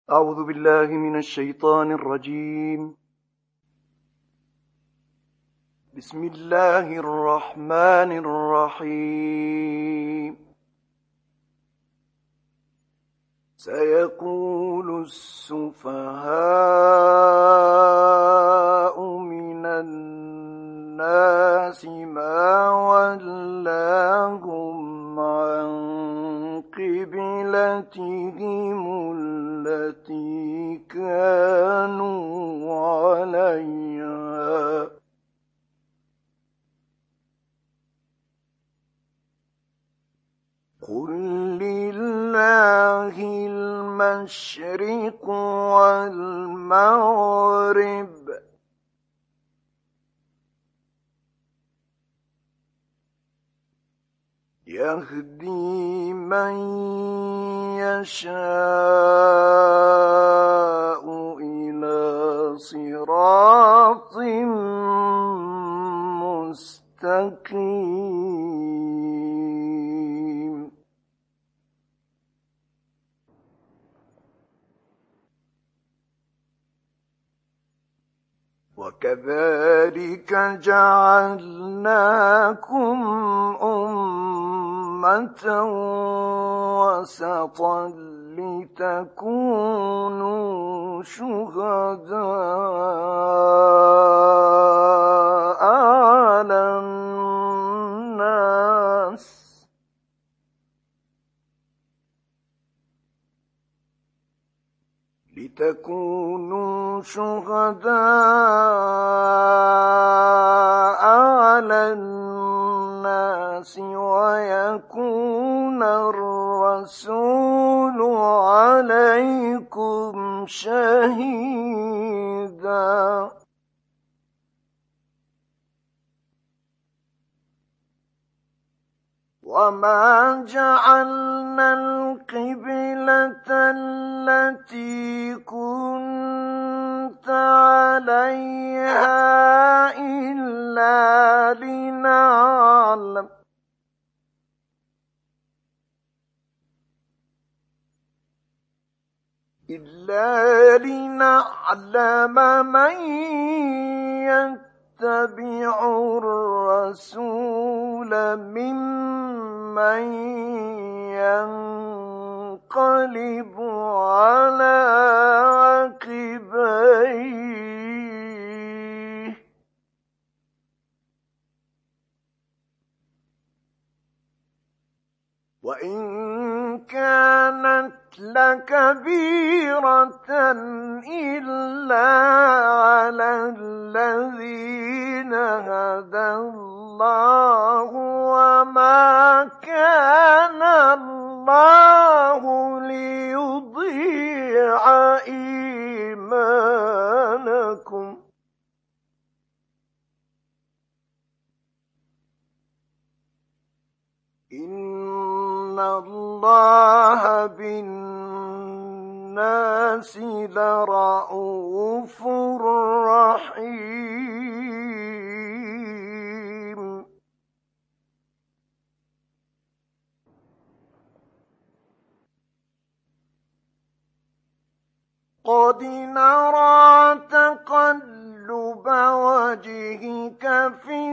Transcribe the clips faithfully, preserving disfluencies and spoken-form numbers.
أعوذ بالله من الشيطان الرجيم. بسم الله الرحمن الرحيم. سيقول السفهاء من الناس ما ولاهم عن قبلتهم التي كانوا عليها قل لله المشرق والمغرب يهدي من يشاء إلى صراط مستقيم. وكذلك جعلناكم أمة وسطا لتكونوا شهداء على الناس لتكونوا شهداء على الناس ويكون الرسول عليكم شهيدا. وما جعلنا القبلة التي كنت عليها إلا لنعلم إلا لنعلم من يتبع الرسول ممن ينقلب على عقبيه وإن كانت لكبيرة إلا على الذين هدى الله وما كان الله ليضيع إيمانكم إن الله بالناس لرءوف رحيم. قد نرى تقلب وجهك في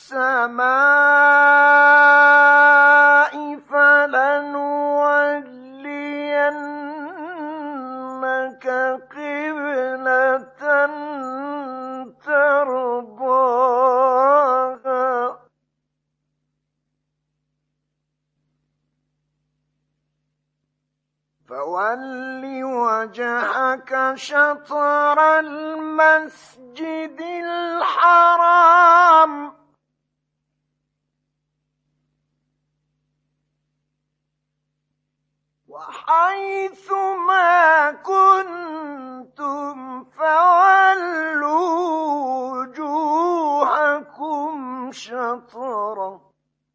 السماء فلنولينك قبلة ترضاها فول وجهك شطر المسجد الحرام وحيث ما كنتم فولوا وجوهكم شطره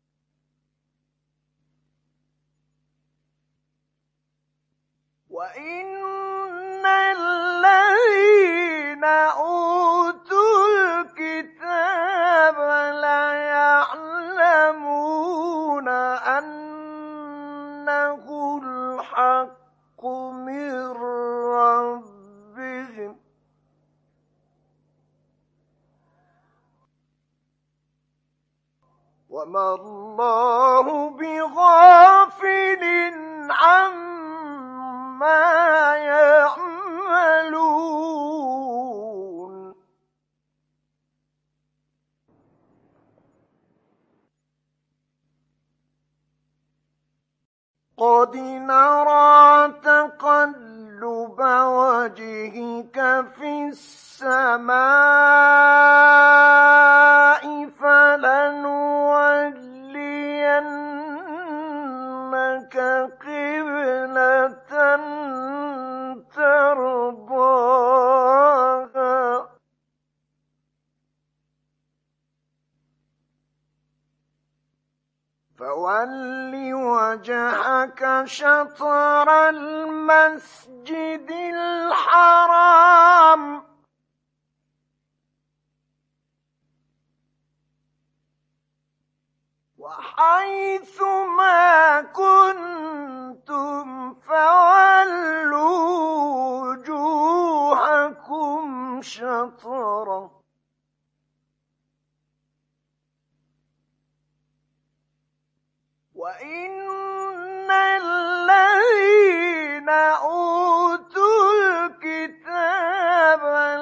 وإن الذين أوتوا الكتاب ليعلمون أنه الحق من وما الله بغافل عما يعملون قد نرى تقلب وجهك في السماء فلنولينك قبلة ترضاها فول وجهك شطر المسجد الحرام وحيث ما كنتم فولوا وجوهكم شطره وإن الذين أوتوا الكتاب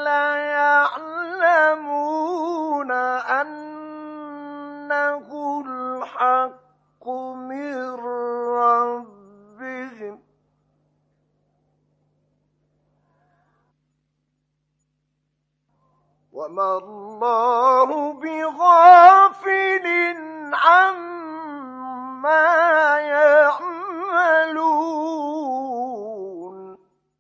ليعلمون أنه الحق من ربهم وما الله بغافل عما يعملون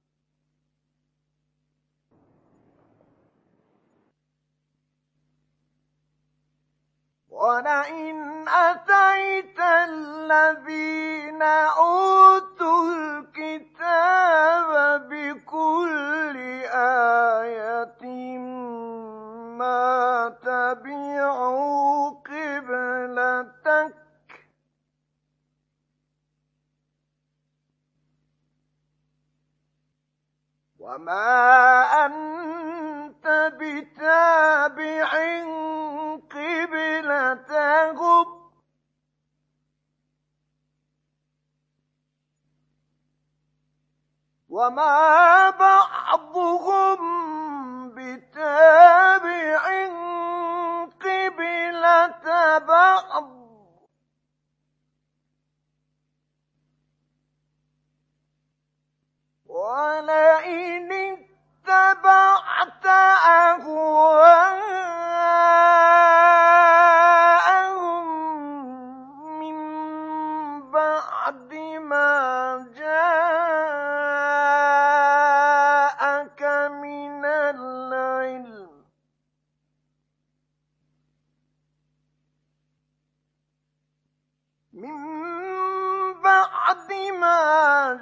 ولئن أتيت الذين أوتوا الكتاب بكل آية ما تبعوا قبلتك وما أنت بتابع قبلتهم وما بعضهم بتابع قبلة بعض ولئن اتبعت أهواءهم من بعد ما جاءك من العلم من بعد ما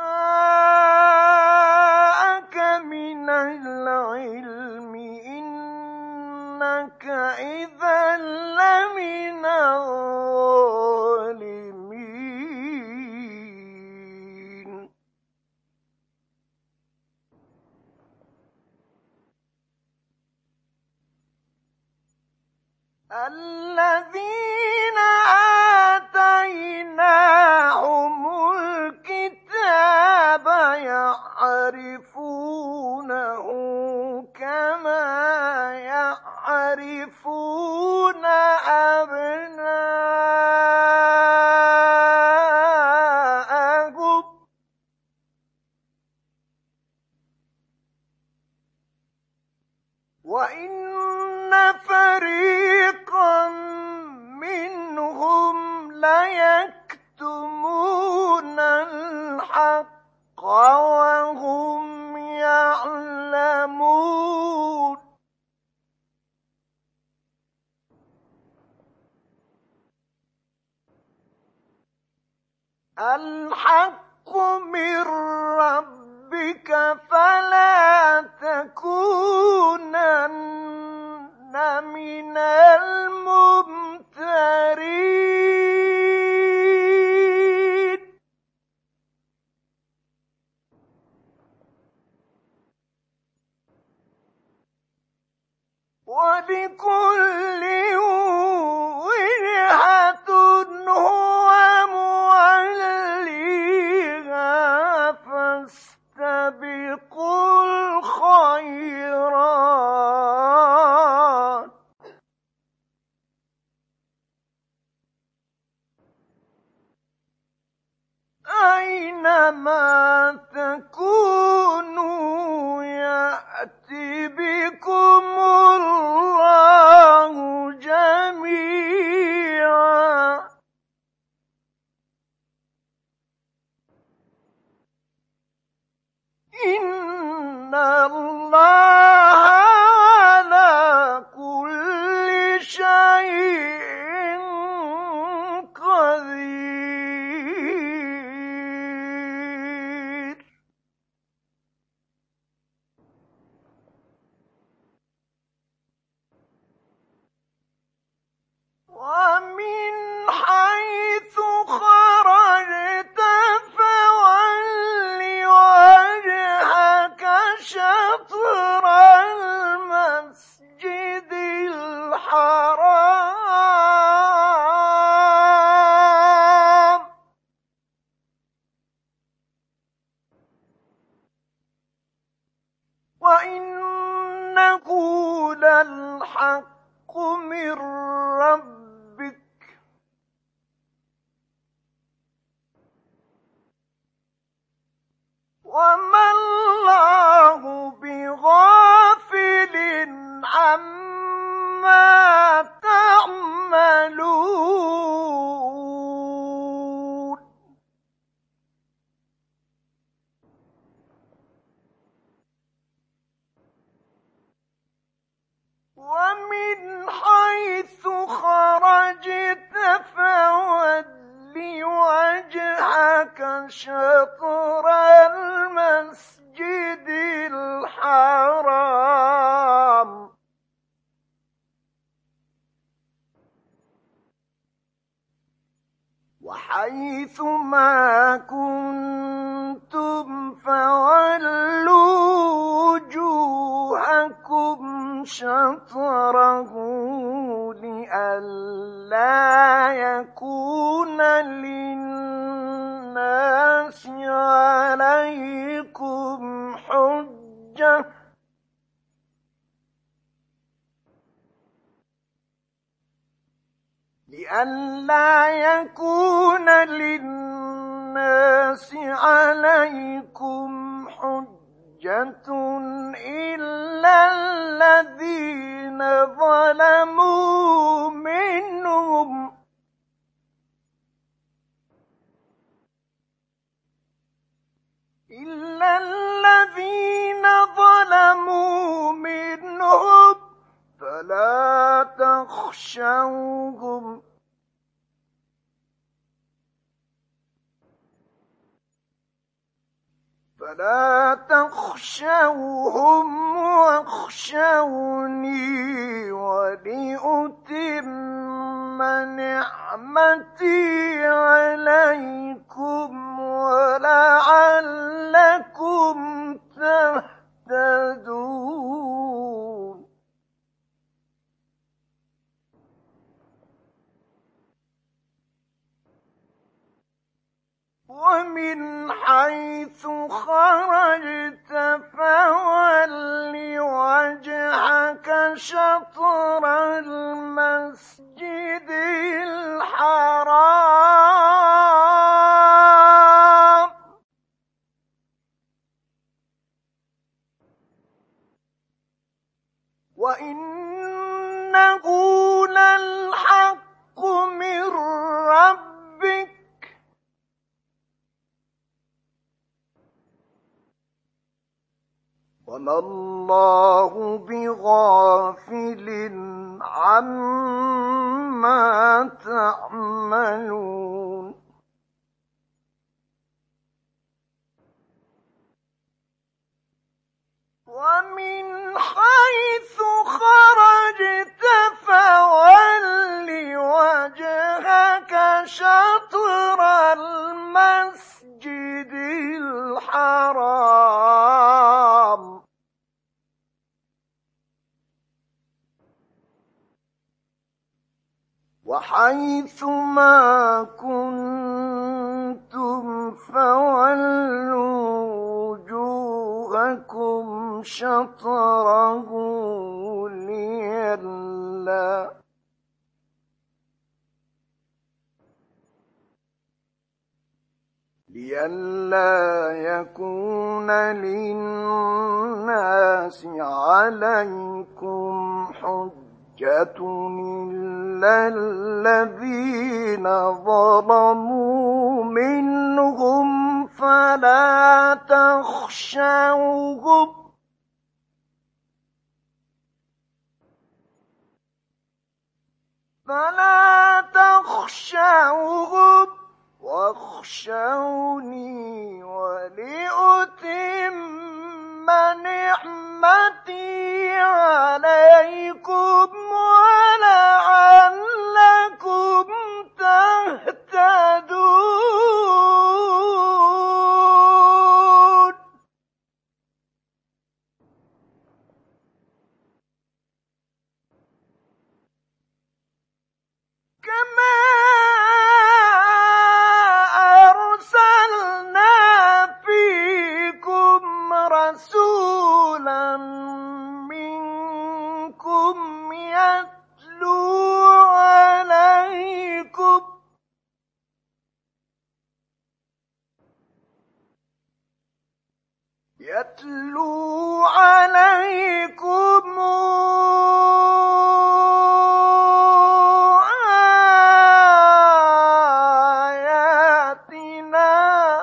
جاءك من العلم إنك إذا لمن الظالمين الذين آتيناهم الكتاب يعرفونه كما يعرفون أبناءهم وإن فريقا منهم ليكتمون الحق وهم يعلمون الحق من ربك فلا تكونن من الممترين ولكل وجهة شطر المسجد الحرام وإنه للحق من ربك وما الله بغافل عما تعملون ومن حيث خرجت فول وجهك شطر المسجد الحرام وحيث ما كنتم فولوا وجوهكم شطره لئلا يكون للناس عليكم حجة لئلا يكون للناس عليكم حجة إلا الذين ظلموا منهم إلا الذين ظلموا منهم فلا تخشوهم فلا تخشوهم واخشوني ولأتم نعمتي عليكم ولعلكم تهتدون ومن حيث خرجت فول وجهك شطر المسجد الحرام وإنه للحق من ربك وما الله بغافل عما تعملون ومن حيث خرجت فول وجهك شطر المسجد الحرام وحيث ما كنتم فولوا وجوهكم شطره لئلا لئلا يكون للناس عليكم حجة إلا الذين ظلموا منهم فلا تخشوهم فلا تخشوهم واخشوني ولأتم نعمتي عليكم ولعلكم تهتدون رسولا منكم يتلو عليكم يتلو عليكم آياتنا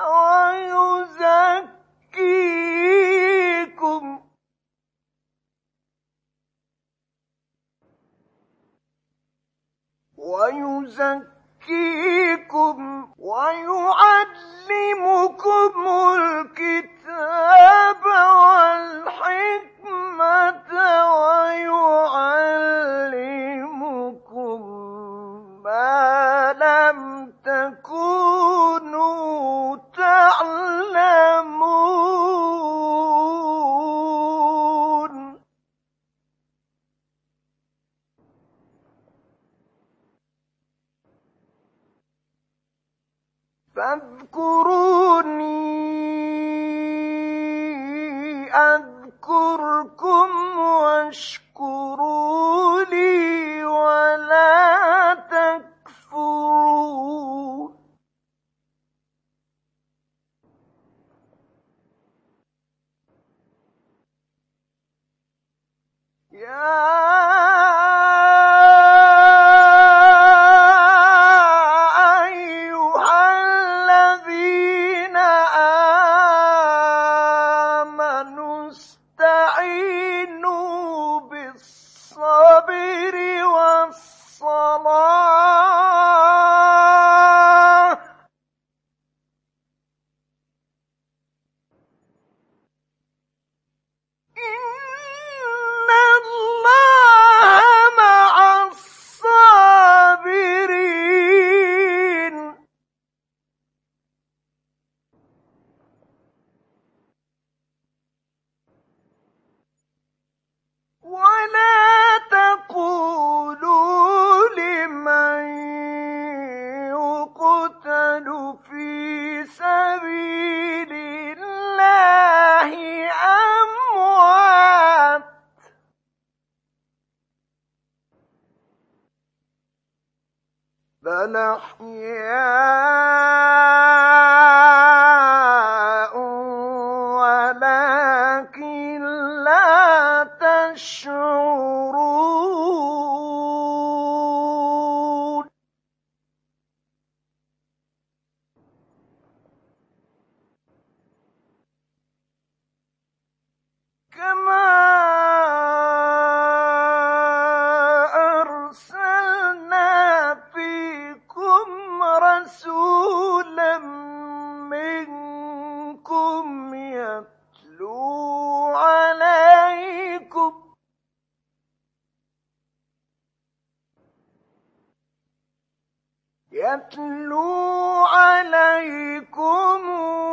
ويزكيكم ويزكيكم ويعلمكم الكتاب والحكمة ويعلمكم ما لم تكونوا تعلمون فاذكروني أذكركم واشكروا لي ولا تكفرون يا بل أحياء ولكن لا تشعرون كما رسولا منكم يتلو عليكم يتلو عليكم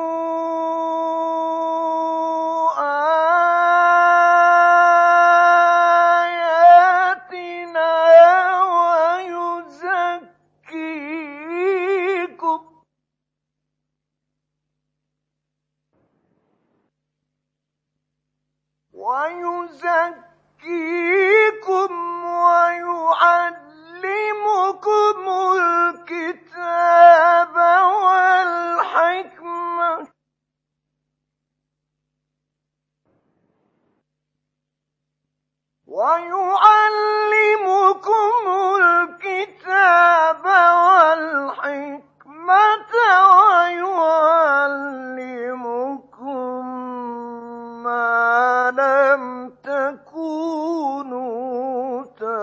ويزكيكم ويعلمكم الكتاب والحكمة ويعلمكم الكتاب والحكمة ويعلمكم ما لم تكونوا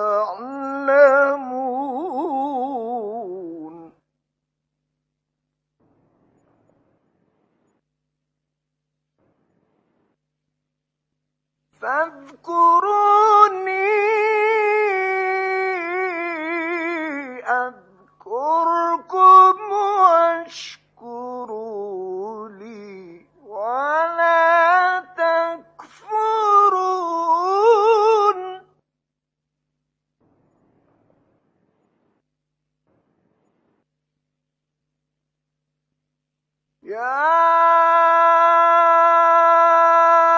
تعلمون فاذكروني أذكركم واشكروا لي ولا تكفرون يا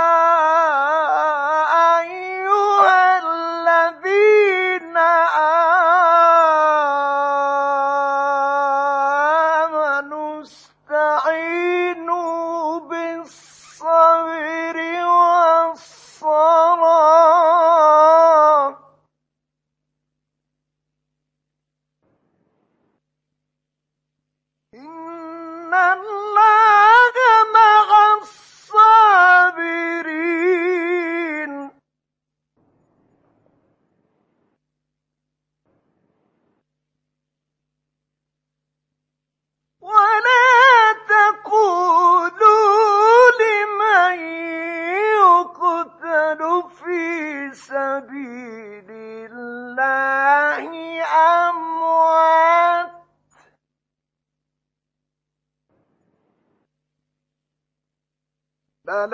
بل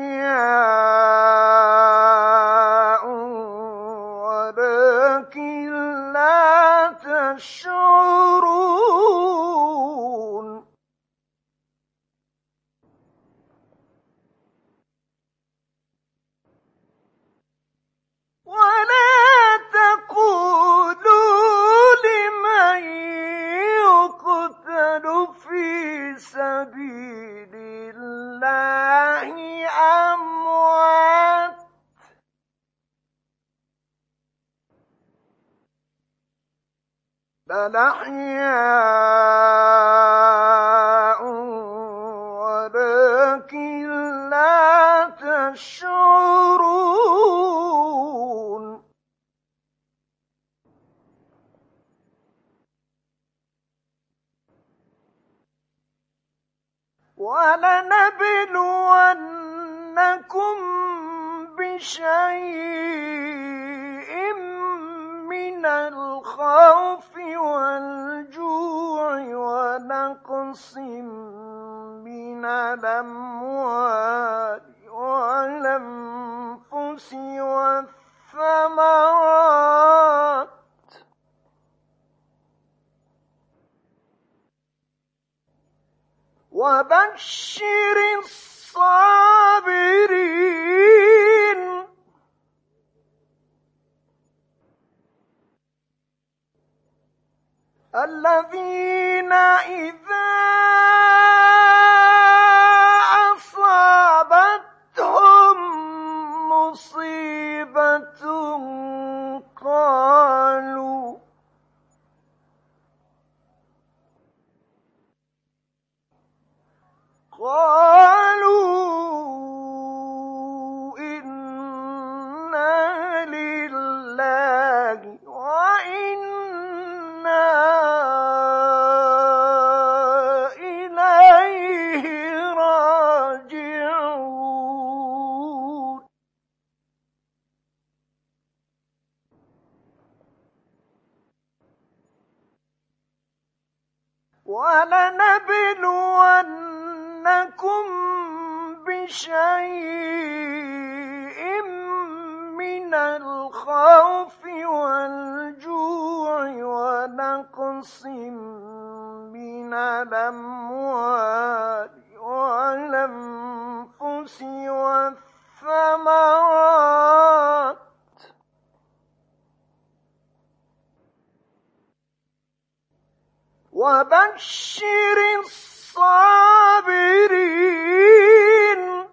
أحياء ولكن لا تشعرون ولا تقولوا لمن يقتل في سبيل الله أموات بل أحياء ولكن لا تشعرون ولنبلونكم بشيء من الخوف والجوع ونقص من الأموال والأنفس والثمرات وبشر الصابرين الذين إذا أصابتهم مصيبة قالوا قالوا إنا لله وإنا إليه راجعون ولنبلونكم بشيء من الخوف والجوع ونقص من الأموال والأنفس والثمرات وبشر الصابرين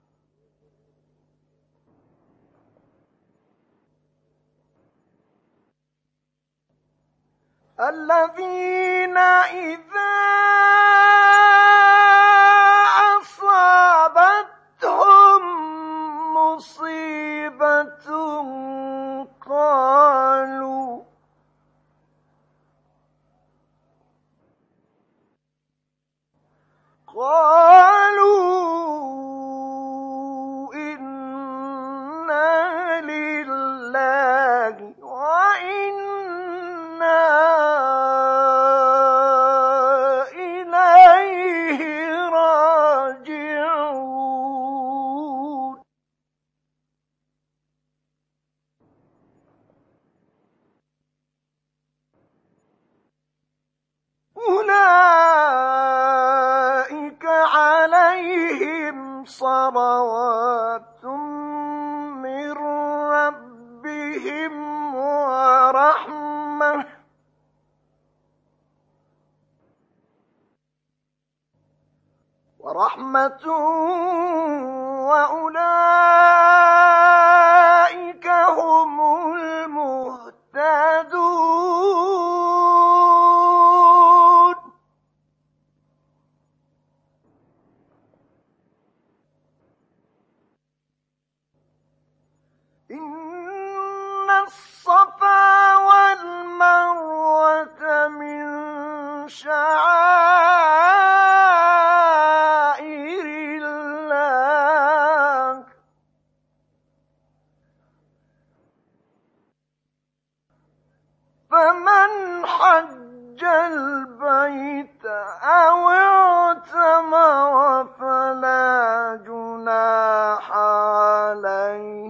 الذين إذا أصابتهم مصيبة قالوا قالوا إنا لله وإنا إليه راجعون أولئك عليهم صلوات من ربهم ورحمة ورحمة وأولئك هم المهتدون إن الصفا والمروة من شعائر الله فمن حج البيت أو اعتمر فلا جناح جناح عليه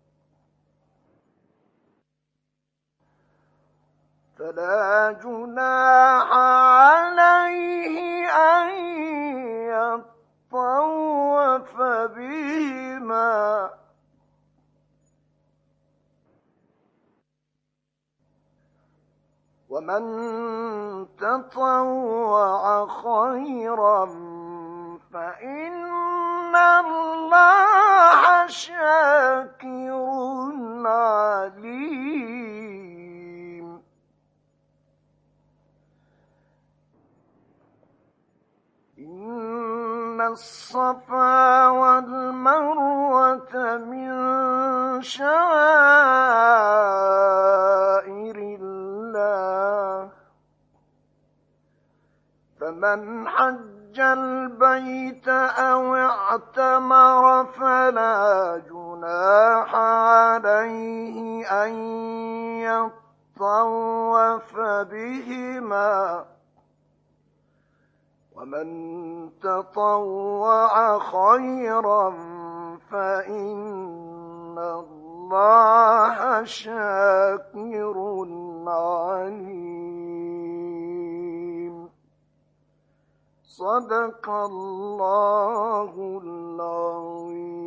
فلا جناح عليه أن يطوف بهما ومن تطوع خيرا فإن الله شاكر عليم إن الصفا والمروة من شعائر الله فمن حج البيت أو اعتمر فلا جناح عليه أن يطوف بهما ومن تطوع خيرا فإن الله شاكر عليم صدق الله العظيم.